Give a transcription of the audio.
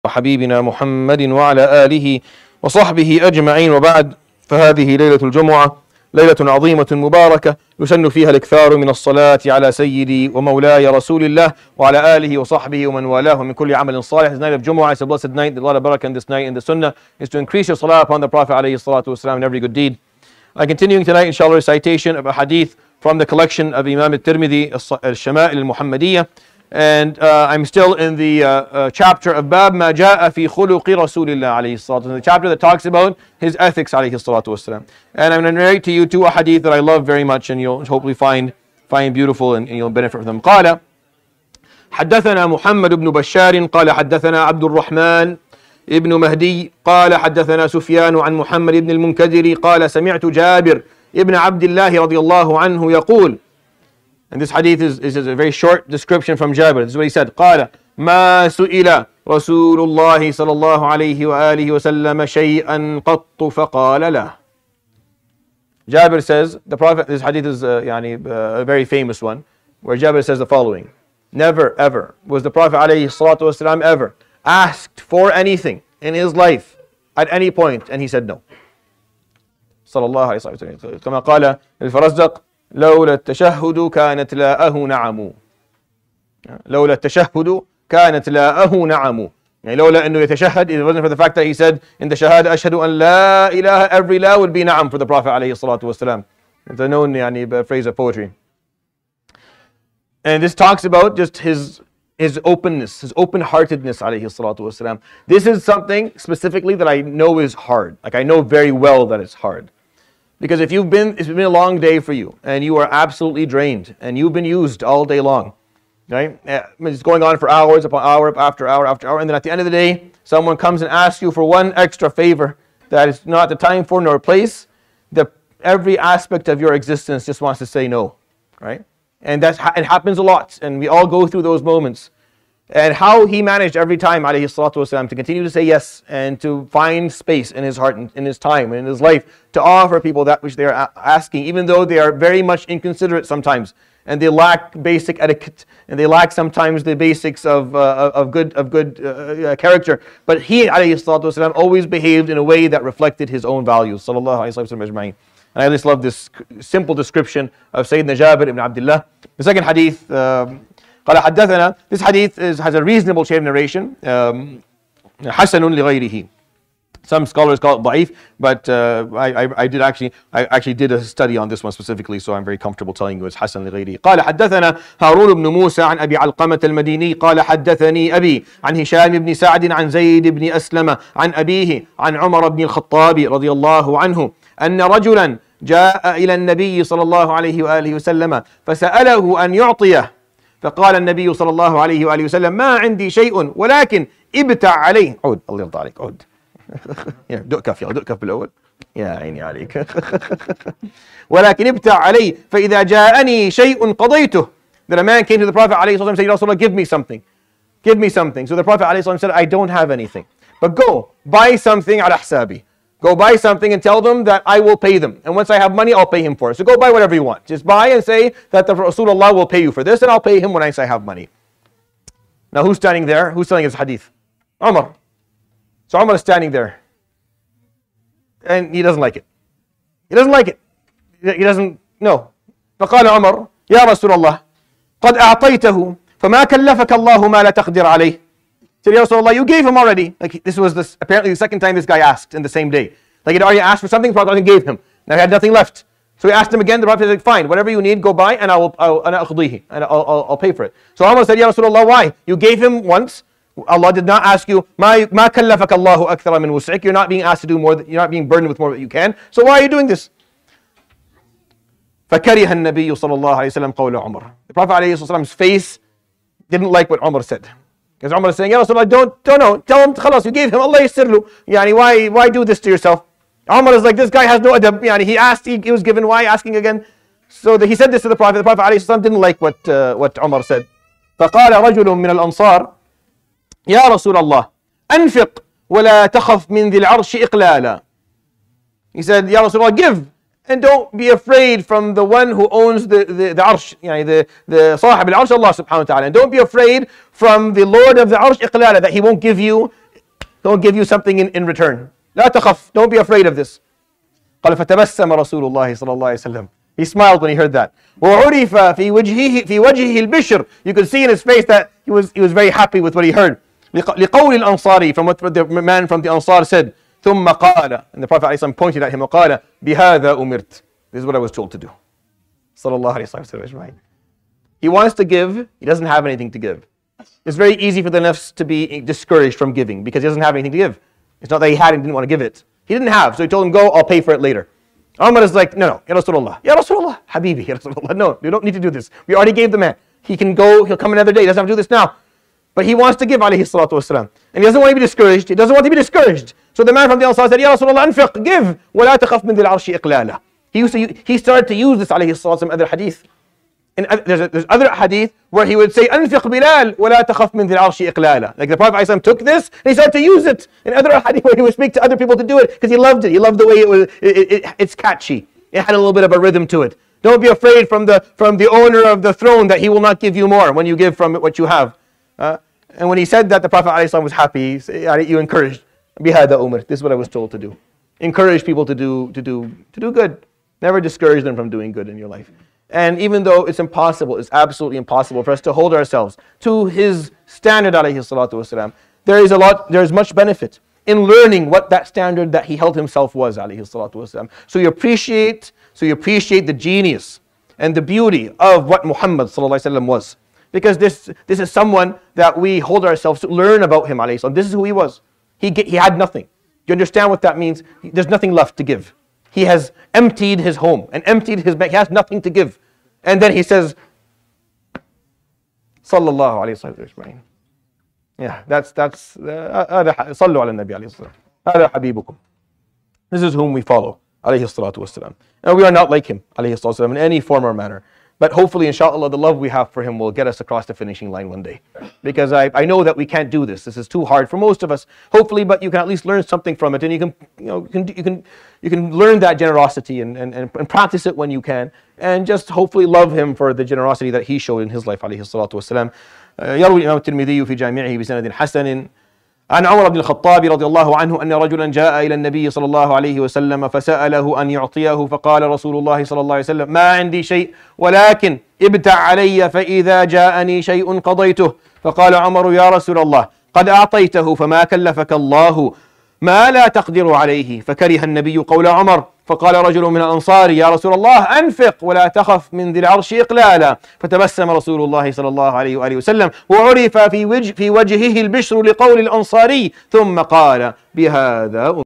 وحبيبنا محمد وعلى آله وصحبه أجمعين، وبعد، فهذه ليلة الجمعة، ليلة عظيمة مباركة يسن فيها الإكثار من الصلاة على سيدي ومولاي رسول الله وعلى آله وصحبه ومن والاه من كل عمل صالح. This night of Jumu'ah is a blessed night. The lot of barakah in this night in the Sunnah is to increase your salah upon the Prophet alayhi salatu wasalam in every good deed. I'm continuing tonight, inshallah, recitation of a hadith from the collection of Imam al-Tirmidhi, al-Shama'il al-Muhammadiyah. And I'm still in the chapter of Bab Ma Ja'a Fi Khuluqi Rasulillah alayhi salatu wasalam, the chapter that talks about his ethics alayhi salatu wasalam. And I'm going to narrate to you two hadith that I love very much, and you'll hopefully find beautiful and you'll benefit from them. قال حدثنا محمد بن بشار قال حدثنا عبد الرحمن ابن مهدي قال حدثنا سفيان عن محمد بن المنكدر قال سمعت جابر ابن عبد الله رضي الله عنه يقول. And this hadith is a very short description from Jabir. This is what he said. قال ما سئل رسول الله صلى الله عليه وآله وسلم شيئا قط فقال له. Jabir says, the Prophet, this hadith is a very famous one, where Jabir says the following: never ever was the Prophet عليه الصلاة والسلام ever asked for anything in his life at any point and he said no. صلى الله عليه وسلم. كما قال الفرزدق: لولا التشهد كانت لاءه نعم. لولا التشهد كانت لاءه نعم. يعني لولا انه يتشهد, it wasn't for the fact that he said in the shahada ashhadu an la ilaha, every la would be na'am for the Prophet alayhi salatu wasalam. It's a known phrase of poetry. And this talks about just his openness, his open-heartedness alayhi salatu wasalam. This is something specifically that I know is hard. Like, I know very well that it's hard. Because it's been a long day for you, and you are absolutely drained, and you've been used all day long, right? It's going on for hours upon hour after hour after hour, and then at the end of the day, someone comes and asks you for one extra favor that is not the time for nor place. Every aspect of your existence just wants to say no, right? And it happens a lot, and we all go through those moments. And how he managed every time, alayhi salatu wasalam, to continue to say yes and to find space in his heart and in his time and in his life to offer people that which they are asking, even though they are very much inconsiderate sometimes, and they lack basic etiquette, and they lack sometimes the basics of good character. But he, alayhi salatu wasalam, always behaved in a way that reflected his own values. Sallallahu alayhi wa sallam ajma'in. And I just love this simple description of Sayyidina Jabir ibn Abdullah. The second hadith, قال حدثنا, this hadith has a reasonable chain of narration, حسن لغيره. Some scholars call it ضعيف, but I actually did a study on this one specifically, so I'm very comfortable telling you it's حسن لغيره. قال حدثنا هارون بن موسى عن أبي علقمة المديني قال حدثني أبي عن هشام بن سعد عن زيد بن أسلم عن أبيه عن عمر بن الخطاب رضي الله عنه أن رجلا جاء إلى النبي صلى الله عليه وآله وسلم فسأله أن يعطيه، فقال النبي صلى الله عليه وآله وسلم ما عندي شيء ولكن ابتع عليه. عود، الله يرضى عليك، عود. دق كف بالأول. يا عيني عليك. ولكن ابتع عليه فإذا جاءني شيء قضيته. That a man came to the Prophet عليه الصلاة والسلام and said, Ya Rasulullah, give me something. Give me something. So the Prophet عليه الصلاة والسلام said, I don't have anything. But go, buy something على حسابي. Go buy something and tell them that I will pay them. And once I have money, I'll pay him for it. So go buy whatever you want. Just buy and say that the Rasulullah will pay you for this, and I'll pay him when I have money. Now who's standing there? Who's telling his hadith? Umar. So Umar is standing there. And he doesn't like it. He doesn't like it. He doesn't know. فقال عمر يا رسول الله قد أعطيته فما كلفك الله ما لا تقدر عليه. He said, Ya Rasulullah, you gave him already. Like, this was apparently the second time this guy asked in the same day. Like, he'd already asked for something, the Prophet gave him. Now he had nothing left. So he asked him again. The Prophet said, fine, whatever you need, go buy, and I'll pay for it. So Umar said, Ya Rasulullah, why? You gave him once. Allah did not ask you, ما كلفك الله أكثر من وسعك. You're not being asked to do more, you're not being burdened with more than you can. So why are you doing this? فكره النبي صلى الله عليه وسلم قول عمر. The Prophet عليه الصلاة والسلام's face didn't like what Umar said. Because Umar is saying, Ya Rasulullah, don't know. Tell him, khalas, you gave him, Allah yasirlu. Why do this to yourself? Umar is like, this guy has no adab. He asked, he was given, why asking again? So he said this to the Prophet. The Prophet ﷺ didn't like what Umar said. فقال رجل من الأنصار يا رسول الله أنفق ولا تخف من ذي العرش إقلالا. He said, Ya Rasulullah, give and don't be afraid from the one who owns the arsh, the صاحب العرش, Allah subhanahu wa ta'ala. And don't be afraid from the Lord of the arsh, iqlala, that He won't give you don't give you something in return. لا تخف, don't be afraid of this. قال فتبسم رسول الله صلى الله عليه وسلم. He smiled when he heard that. وعرف في وجهه البشر. You could see in his face that he was very happy with what he heard. لقول الأنصاري, from what the man from the Ansar said. ثم قال, and the Prophet ﷺ pointed at him وقال بهذا أمرت. This is what I was told to do. صلى الله عليه وسلم. He wants to give, he doesn't have anything to give. It's very easy for the nafs to be discouraged from giving because he doesn't have anything to give. It's not that he had and didn't want to give it. He didn't have, so he told him, go, I'll pay for it later. Umar is like, no, Ya Rasulullah, Ya Rasulullah, Habibi, Ya Rasulullah, no, you don't need to do this. We already gave the man. He can go, he'll come another day, he doesn't have to do this now. But he wants to give, alayhi salatu wasalam. And he doesn't want to be discouraged, he doesn't want to be discouraged. So the man from the Ansar said, Ya Rasulullah, anfiq, give, وَلَا تَخَفْ مِنْ ذِي الْعَرْشِ إِقْلَالًا. He started to use this, alayhi salatu wasalam, other hadith. And there's other hadith where he would say, أنفق بلال ولا تخف من ذي العرش إقلالا. Like the Prophet ﷺ took this and he started to use it. In other hadith where he would speak to other people to do it because he loved it. He loved the way it's catchy. It had a little bit of a rhythm to it. Don't be afraid from the owner of the throne that he will not give you more when you give from what you have. And when he said that, the Prophet ﷺ was happy. You encouraged. بهذا أمرت. This is what I was told to do. Encourage people to do good. Never discourage them from doing good in your life. And even though it's impossible, it's absolutely impossible for us to hold ourselves to his standard, alayhi salatu wasalam, there is much benefit in learning what that standard that he held himself was, alayhi salatu wasalam. So you appreciate the genius and the beauty of what Muhammad sallallahu alaihi wasallam was. Because this is someone that we hold ourselves to learn about him, alayhi salam. This is who he was. He had nothing. You understand what that means? There's nothing left to give. He has emptied his home and emptied his bank. He has nothing to give. And then he says, Sallallahu alayhi wa sallam. Yeah, that's Sallu ala nabi alayhi salam. Hada habibukum. This is whom we follow, alayhi salatu wasalam. And we are not like him, alayhi salatu wasalam, in any form or manner. But hopefully, inshallah, the love we have for him will get us across the finishing line one day. Because I know that we can't do this. This is too hard for most of us. Hopefully, but you can at least learn something from it, and you can learn that generosity and practice it when you can, and just hopefully love him for the generosity that he showed in his life, alayhi salatu wasalam. يروي الإمام الترمذي في جامعه بسند حسن عن عمر بن الخطاب رضي الله عنه أن رجلا جاء إلى النبي صلى الله عليه وسلم فسأله أن يعطيه فقال رسول الله صلى الله عليه وسلم ما عندي شيء ولكن ابتع علي فإذا جاءني شيء قضيته. فقال عمر يا رسول الله قد أعطيته فما كلفك الله ما لا تقدر عليه. فكره النبي قول عمر فقال رجل من الأنصار يا رسول الله أنفق ولا تخف من ذي العرش إقلالا. فتبسم رسول الله صلى الله عليه وآله وسلم وعرف في وجهه البشر لقول الأنصاري ثم قال بهذا